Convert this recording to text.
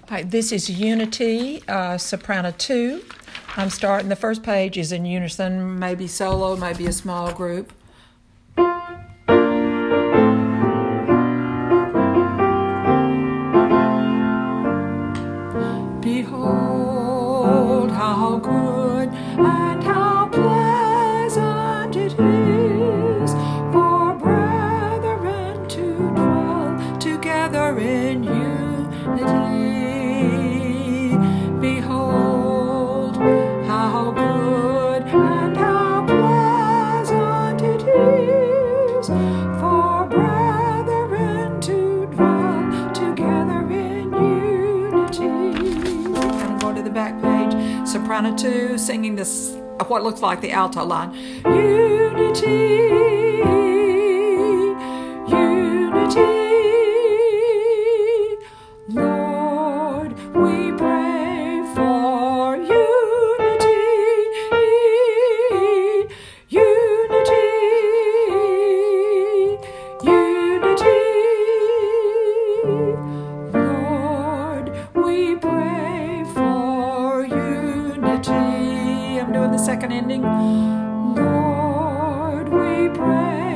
Hi, this is Unity, soprano 2. I'm starting, the first page is in unison, maybe solo, maybe a small group. Behold, how good and how pleasant it is for brethren to dwell together in unity. Behold, how good and how pleasant it is for brethren to dwell together in unity. And go to the back page, soprano 2, singing this, what looks like the alto line. Unity, unity. Lord, we pray for unity, unity, unity. Lord, we pray for unity. I'm doing the second ending. Lord, we pray